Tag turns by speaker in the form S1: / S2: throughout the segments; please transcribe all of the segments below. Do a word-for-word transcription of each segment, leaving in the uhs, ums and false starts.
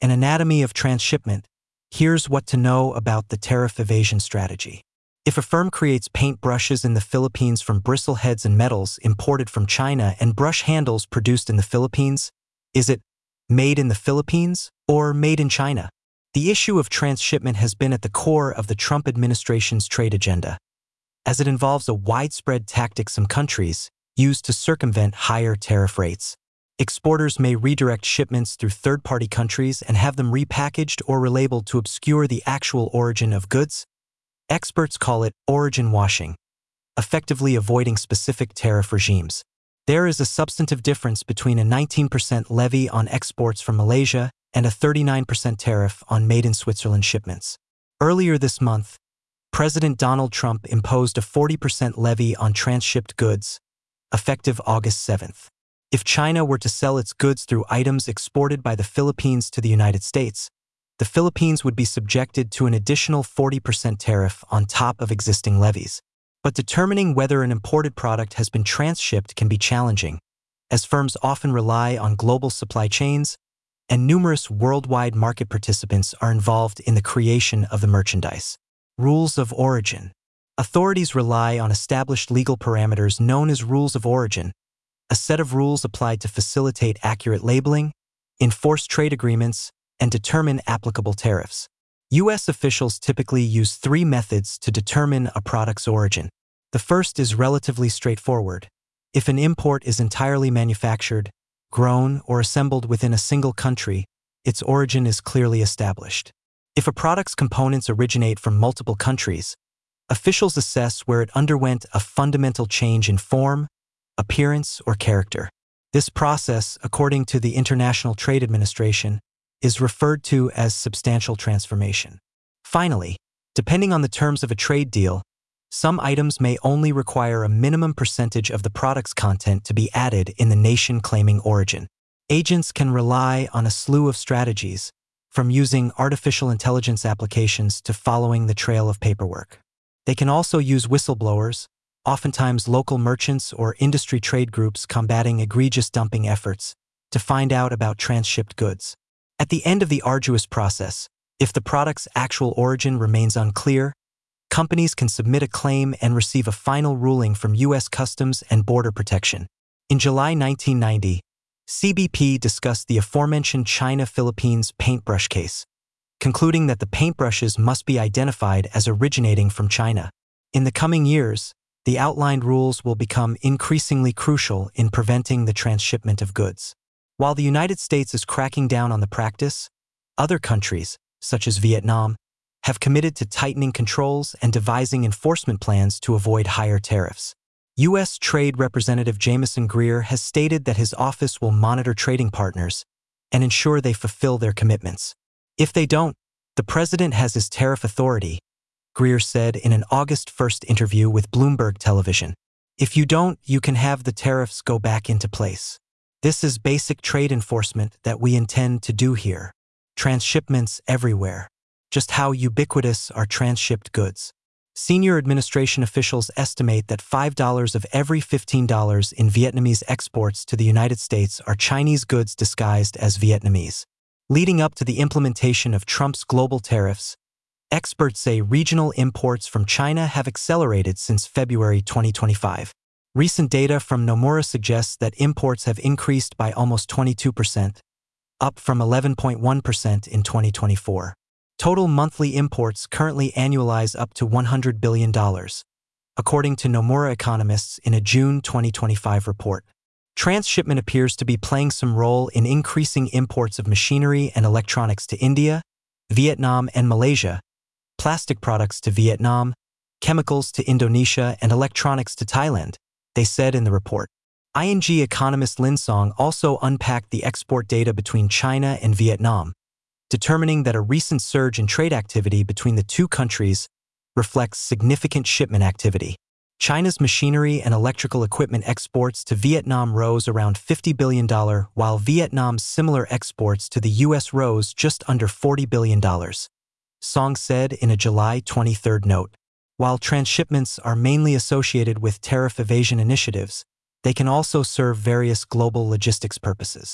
S1: An anatomy of transshipment. Here's what to know about the tariff evasion strategy. If a firm creates paint brushes in the Philippines from bristle heads and metals imported from China and brush handles produced in the Philippines, is it made in the Philippines or made in China? The issue of transshipment has been at the core of the Trump administration's trade agenda, as it involves a widespread tactic some countries use to circumvent higher tariff rates. Exporters may redirect shipments through third-party countries and have them repackaged or relabeled to obscure the actual origin of goods. Experts call it origin washing, effectively avoiding specific tariff regimes. There is a substantive difference between a nineteen percent levy on exports from Malaysia and a thirty-nine percent tariff on made-in-Switzerland shipments. Earlier this month, President Donald Trump imposed a forty percent levy on transshipped goods, effective August seventh. If China were to sell its goods through items exported by the Philippines to the United States, the Philippines would be subjected to an additional forty percent tariff on top of existing levies. But determining whether an imported product has been transshipped can be challenging, as firms often rely on global supply chains, and numerous worldwide market participants are involved in the creation of the merchandise. Rules of origin. Authorities rely on established legal parameters known as rules of origin, a set of rules applied to facilitate accurate labeling, enforce trade agreements, and determine applicable tariffs. U S officials typically use three methods to determine a product's origin. The first is relatively straightforward. If an import is entirely manufactured, grown, or assembled within a single country, its origin is clearly established. If a product's components originate from multiple countries, officials assess where it underwent a fundamental change in form, appearance, or character. This process, according to the International Trade Administration, is referred to as substantial transformation. Finally, depending on the terms of a trade deal, some items may only require a minimum percentage of the product's content to be added in the nation claiming origin. Agents can rely on a slew of strategies, from using artificial intelligence applications to following the trail of paperwork. They can also use whistleblowers, oftentimes local merchants or industry trade groups combating egregious dumping efforts, to find out about transshipped goods. At the end of the arduous process, if the product's actual origin remains unclear, companies can submit a claim and receive a final ruling from U S Customs and Border Protection. In July nineteen ninety, C B P discussed the aforementioned China-Philippines paintbrush case, concluding that the paintbrushes must be identified as originating from China. In the coming years, the outlined rules will become increasingly crucial in preventing the transshipment of goods. While the United States is cracking down on the practice, other countries, such as Vietnam, have committed to tightening controls and devising enforcement plans to avoid higher tariffs. U S Trade Representative Jamieson Greer has stated that his office will monitor trading partners and ensure they fulfill their commitments. If they don't, the president has his tariff authority, Greer said in an August first interview with Bloomberg Television. If you don't, you can have the tariffs go back into place. This is basic trade enforcement that we intend to do here. Transshipments everywhere. Just how ubiquitous are transshipped goods? Senior administration officials estimate that five dollars of every fifteen dollars in Vietnamese exports to the United States are Chinese goods disguised as Vietnamese. Leading up to the implementation of Trump's global tariffs, experts say regional imports from China have accelerated since February twenty twenty-five. Recent data from Nomura suggests that imports have increased by almost twenty-two percent, up from eleven point one percent in twenty twenty-four. Total monthly imports currently annualize up to one hundred billion dollars, according to Nomura economists in a June twenty twenty-five report. Transshipment appears to be playing some role in increasing imports of machinery and electronics to India, Vietnam, and Malaysia, plastic products to Vietnam, chemicals to Indonesia, and electronics to Thailand, they said in the report. I N G economist Lin Song also unpacked the export data between China and Vietnam, determining that a recent surge in trade activity between the two countries reflects significant shipment activity. China's machinery and electrical equipment exports to Vietnam rose around fifty billion dollars, while Vietnam's similar exports to the U S rose just under forty billion dollars. Song said in a July twenty-third note. While transshipments are mainly associated with tariff evasion initiatives, they can also serve various global logistics purposes.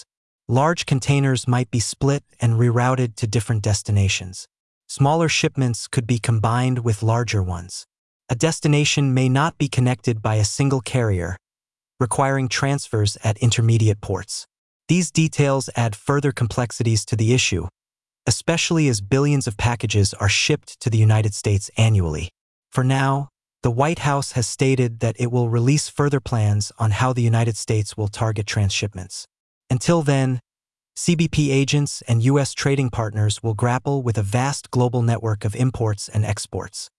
S1: Large containers might be split and rerouted to different destinations. Smaller shipments could be combined with larger ones. A destination may not be connected by a single carrier, requiring transfers at intermediate ports. These details add further complexities to the issue, especially as billions of packages are shipped to the United States annually. For now, the White House has stated that it will release further plans on how the United States will target transshipments. Until then, C B P agents and U S trading partners will grapple with a vast global network of imports and exports.